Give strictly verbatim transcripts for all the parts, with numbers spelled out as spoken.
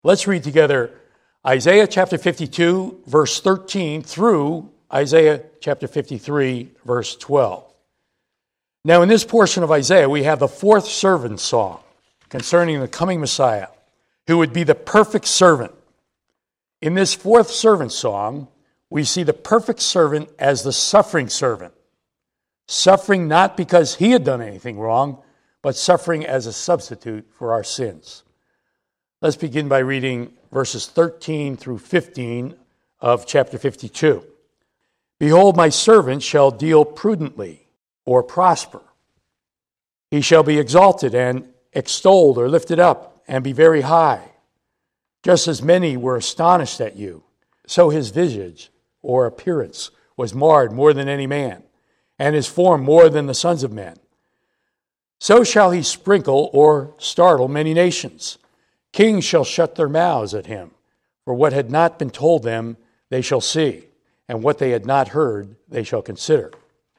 Let's read together Isaiah chapter fifty-two, verse thirteen, through Isaiah chapter fifty-three, verse twelve. Now, in this portion of Isaiah, we have the fourth servant song concerning the coming Messiah, who would be the perfect servant. In this fourth servant song, we see the perfect servant as the suffering servant, suffering not because he had done anything wrong, but suffering as a substitute for our sins. Let's begin by reading verses thirteen through fifteen of chapter fifty-two. Behold, my servant shall deal prudently, or prosper. He shall be exalted and extolled or lifted up and be very high. Just as many were astonished at you, so his visage or appearance was marred more than any man, and his form more than the sons of men. So shall he sprinkle or startle many nations. Kings shall shut their mouths at him, for what had not been told them they shall see, and what they had not heard they shall consider.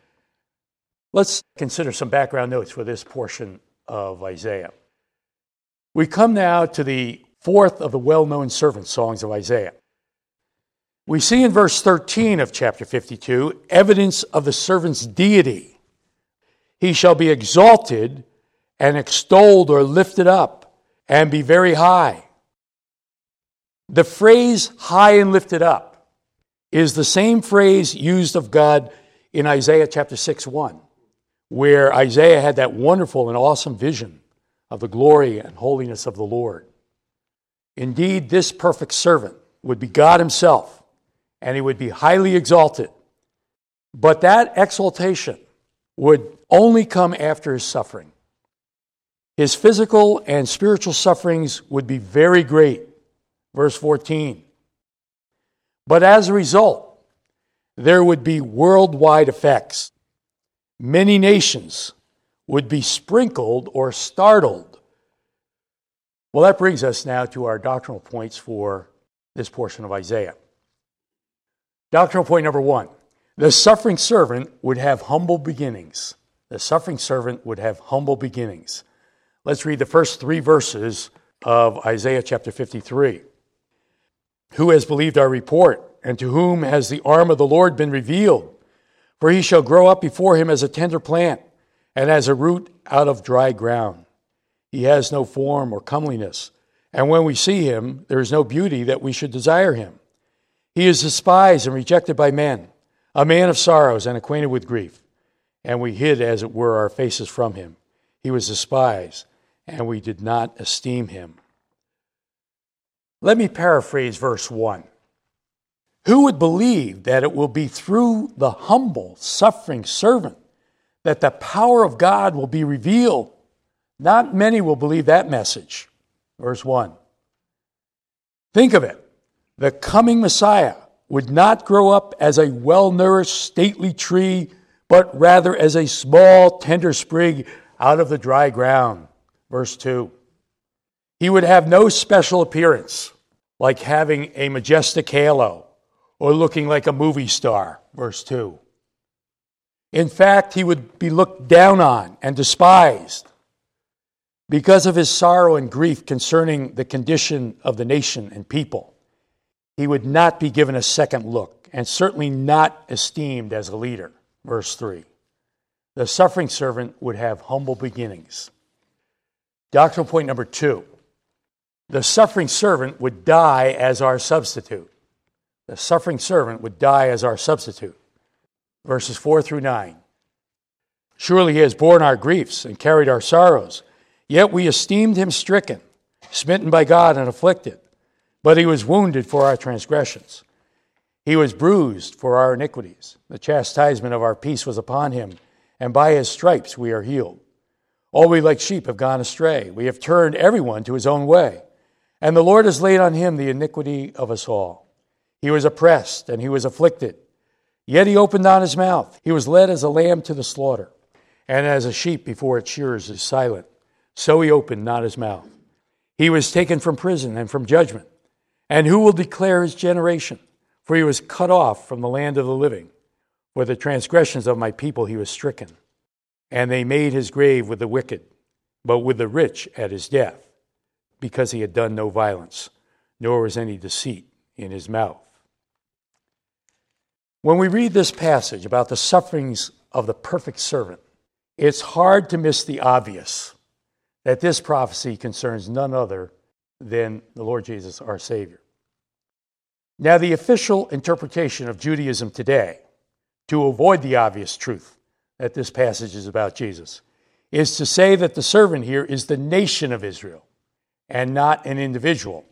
Let's consider some background notes for this portion of Isaiah. We come now to the fourth of the well-known servant songs of Isaiah. We see in verse thirteen of chapter fifty-two evidence of the servant's deity. He shall be exalted and extolled or lifted up and be very high. The phrase high and lifted up is the same phrase used of God in Isaiah chapter six one, where Isaiah had that wonderful and awesome vision of the glory and holiness of the Lord. Indeed, this perfect servant would be God himself, and he would be highly exalted. But that exaltation would only come after his suffering. His physical and spiritual sufferings would be very great. Verse fourteen. But as a result, there would be worldwide effects. Many nations would be sprinkled or startled. Well, that brings us now to our doctrinal points for this portion of Isaiah. Doctrinal point number one. The suffering servant would have humble beginnings. The suffering servant would have humble beginnings. Let's read the first three verses of Isaiah chapter fifty-three. Who has believed our report, and to whom has the arm of the Lord been revealed? For he shall grow up before him as a tender plant, and as a root out of dry ground. He has no form or comeliness, and when we see him, there is no beauty that we should desire him. He is despised and rejected by men, a man of sorrows and acquainted with grief. And we hid, as it were, our faces from him. He was despised, and we did not esteem him. Let me paraphrase verse one. Who would believe that it will be through the humble, suffering servant that the power of God will be revealed? Not many will believe that message. Verse one. Think of it. The coming Messiah would not grow up as a well-nourished, stately tree, but rather as a small, tender sprig out of the dry ground. Verse two. He would have no special appearance, like having a majestic halo or looking like a movie star. Verse two. In fact, he would be looked down on and despised because of his sorrow and grief concerning the condition of the nation and people. He would not be given a second look, and certainly not esteemed as a leader. Verse three. The suffering servant would have humble beginnings. Doctrinal point number two. The suffering servant would die as our substitute. The suffering servant would die as our substitute. Verses four through nine. Surely he has borne our griefs and carried our sorrows. Yet we esteemed him stricken, smitten by God and afflicted. But he was wounded for our transgressions. He was bruised for our iniquities. The chastisement of our peace was upon him, and by his stripes we are healed. All we like sheep have gone astray. We have turned everyone to his own way. And the Lord has laid on him the iniquity of us all. He was oppressed and he was afflicted. Yet he opened not his mouth. He was led as a lamb to the slaughter, and as a sheep before its shearers is silent, so he opened not his mouth. He was taken from prison and from judgment. And who will declare his generation? For he was cut off from the land of the living. For the transgressions of my people he was stricken. And they made his grave with the wicked, but with the rich at his death, because he had done no violence, nor was any deceit in his mouth. When we read this passage about the sufferings of the perfect servant, it's hard to miss the obvious that this prophecy concerns none other than the Lord Jesus, our Savior. Now, the official interpretation of Judaism today, to avoid the obvious truth that this passage is about Jesus, is to say that the servant here is the nation of Israel and not an individual.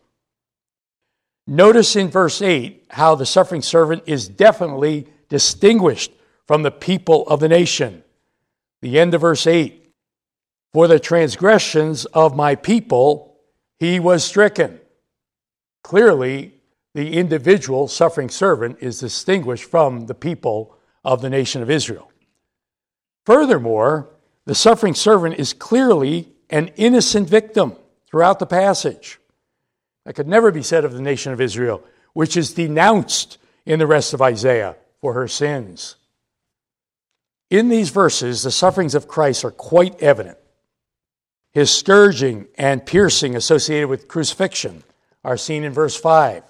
Notice in verse eight how the suffering servant is definitely distinguished from the people of the nation. The end of verse eight, for the transgressions of my people he was stricken. Clearly, the individual suffering servant is distinguished from the people of the nation of Israel. Furthermore, the suffering servant is clearly an innocent victim throughout the passage. That could never be said of the nation of Israel, which is denounced in the rest of Isaiah for her sins. In these verses, the sufferings of Christ are quite evident. His scourging and piercing associated with crucifixion are seen in verse five.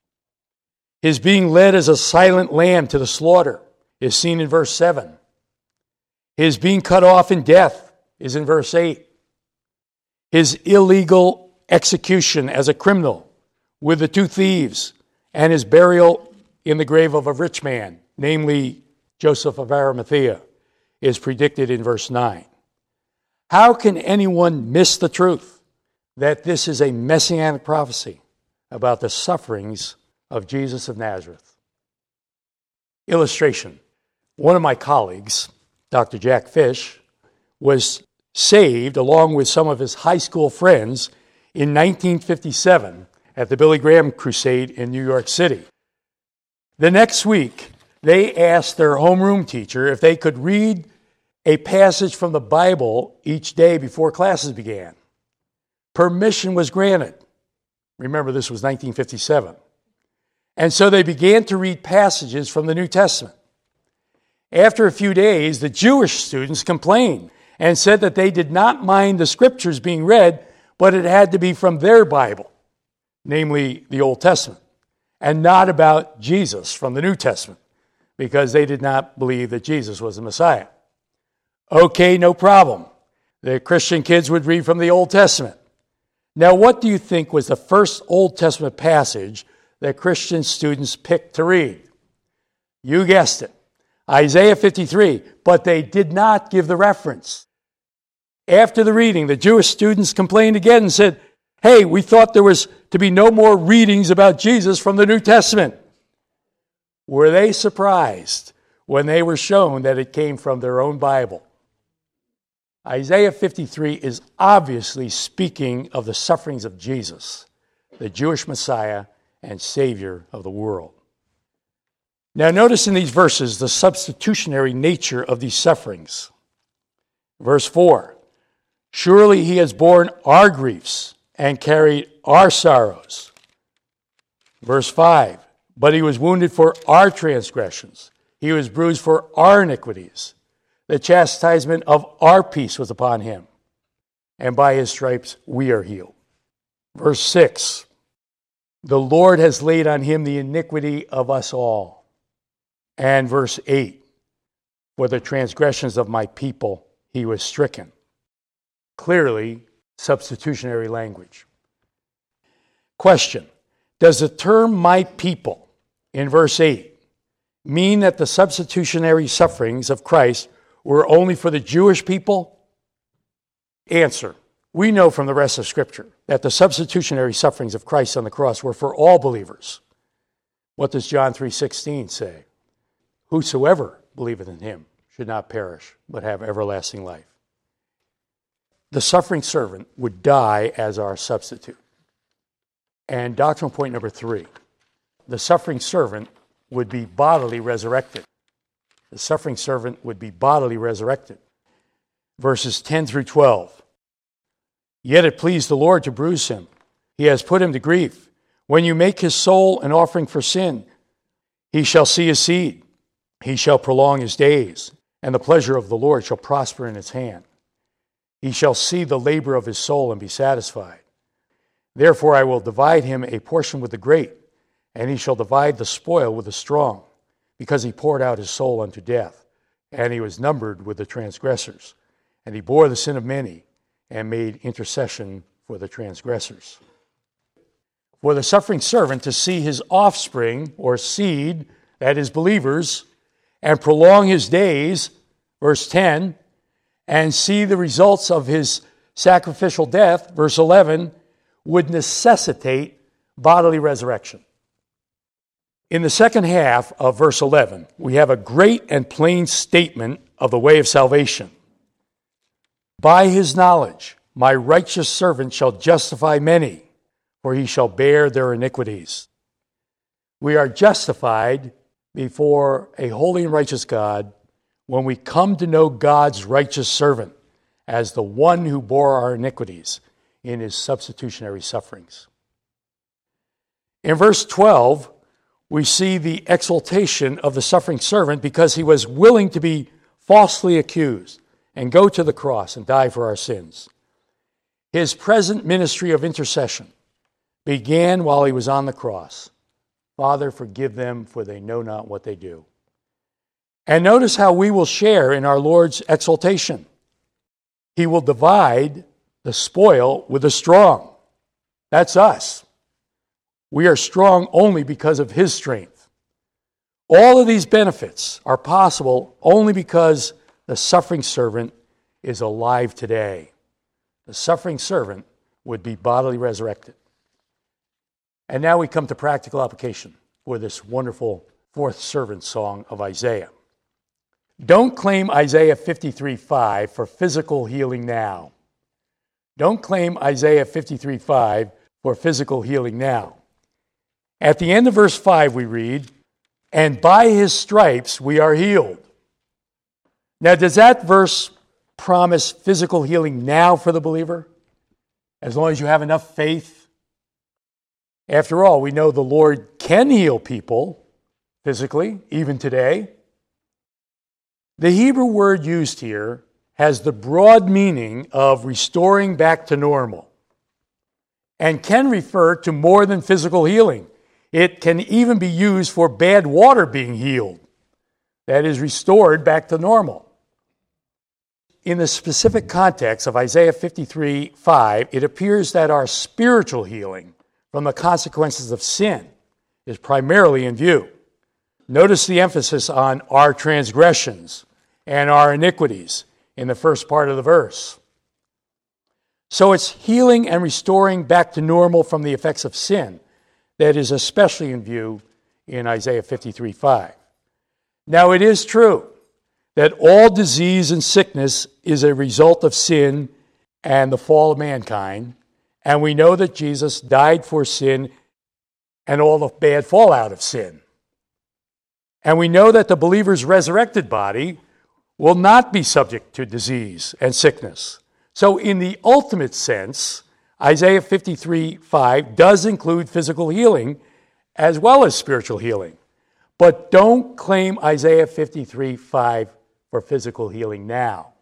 His being led as a silent lamb to the slaughter is seen in verse seven. His being cut off in death is in verse eight. His illegal execution as a criminal with the two thieves and his burial in the grave of a rich man, namely Joseph of Arimathea, is predicted in verse nine. How can anyone miss the truth that this is a messianic prophecy about the sufferings of Jesus of Nazareth? Illustration. One of my colleagues, Doctor Jack Fish, was saved along with some of his high school friends in nineteen fifty-seven at the Billy Graham Crusade in New York City. The next week, they asked their homeroom teacher if they could read a passage from the Bible each day before classes began. Permission was granted. Remember, this was nineteen fifty-seven. And so they began to read passages from the New Testament. After a few days, the Jewish students complained and said that they did not mind the scriptures being read, but it had to be from their Bible, namely the Old Testament, and not about Jesus from the New Testament, because they did not believe that Jesus was the Messiah. Okay, no problem. The Christian kids would read from the Old Testament. Now, what do you think was the first Old Testament passage that Christian students picked to read? You guessed it, Isaiah fifty-three, but they did not give the reference. After the reading, the Jewish students complained again and said, hey, we thought there was to be no more readings about Jesus from the New Testament. Were they surprised when they were shown that it came from their own Bible? Isaiah fifty-three is obviously speaking of the sufferings of Jesus, the Jewish Messiah and Savior of the world. Now notice in these verses the substitutionary nature of these sufferings. Verse four, surely he has borne our griefs and carried our sorrows. Verse five, but he was wounded for our transgressions. He was bruised for our iniquities. The chastisement of our peace was upon him, and by his stripes we are healed. Verse six, the Lord has laid on him the iniquity of us all. And verse eight, for the transgressions of my people he was stricken. Clearly, substitutionary language. Question, does the term my people in verse eight mean that the substitutionary sufferings of Christ were only for the Jewish people? Answer, we know from the rest of Scripture that the substitutionary sufferings of Christ on the cross were for all believers. What does John three sixteen say? Whosoever believeth in him should not perish, but have everlasting life. The suffering servant would die as our substitute. And doctrinal point number three, the suffering servant would be bodily resurrected. The suffering servant would be bodily resurrected. Verses ten through twelve. Yet it pleased the Lord to bruise him. He has put him to grief. When you make his soul an offering for sin, he shall see his seed. He shall prolong his days, and the pleasure of the Lord shall prosper in his hand. He shall see the labor of his soul and be satisfied. Therefore I will divide him a portion with the great, and he shall divide the spoil with the strong, because he poured out his soul unto death, and he was numbered with the transgressors. And he bore the sin of many, and made intercession for the transgressors. For the suffering servant to see his offspring, or seed, that is believers, and prolong his days, verse ten, and see the results of his sacrificial death, verse eleven, would necessitate bodily resurrection. In the second half of verse eleven, we have a great and plain statement of the way of salvation. By his knowledge, my righteous servant shall justify many, for he shall bear their iniquities. We are justified before a holy and righteous God when we come to know God's righteous servant as the one who bore our iniquities in his substitutionary sufferings. In verse twelve, we see the exaltation of the suffering servant because he was willing to be falsely accused and go to the cross and die for our sins. His present ministry of intercession began while he was on the cross. Father, forgive them, for they know not what they do. And notice how we will share in our Lord's exaltation. He will divide the spoil with the strong. That's us. We are strong only because of his strength. All of these benefits are possible only because the suffering servant is alive today. The suffering servant would be bodily resurrected. And now we come to practical application for this wonderful fourth servant song of Isaiah. Don't claim Isaiah fifty-three five for physical healing now. Don't claim Isaiah fifty-three five for physical healing now. At the end of verse five we read, and by his stripes we are healed. Now, does that verse promise physical healing now for the believer? As long as you have enough faith? After all, we know the Lord can heal people physically, even today. The Hebrew word used here has the broad meaning of restoring back to normal and can refer to more than physical healing. It can even be used for bad water being healed, that is, restored back to normal. In the specific context of Isaiah fifty-three five, it appears that our spiritual healing from the consequences of sin is primarily in view. Notice the emphasis on our transgressions and our iniquities in the first part of the verse. So it's healing and restoring back to normal from the effects of sin that is especially in view in Isaiah fifty-three five. Now, it is true that all disease and sickness is a result of sin and the fall of mankind, and we know that Jesus died for sin and all the bad fallout of sin. And we know that the believer's resurrected body will not be subject to disease and sickness. So in the ultimate sense, Isaiah fifty-three five does include physical healing as well as spiritual healing. But don't claim Isaiah fifty-three five for physical healing now.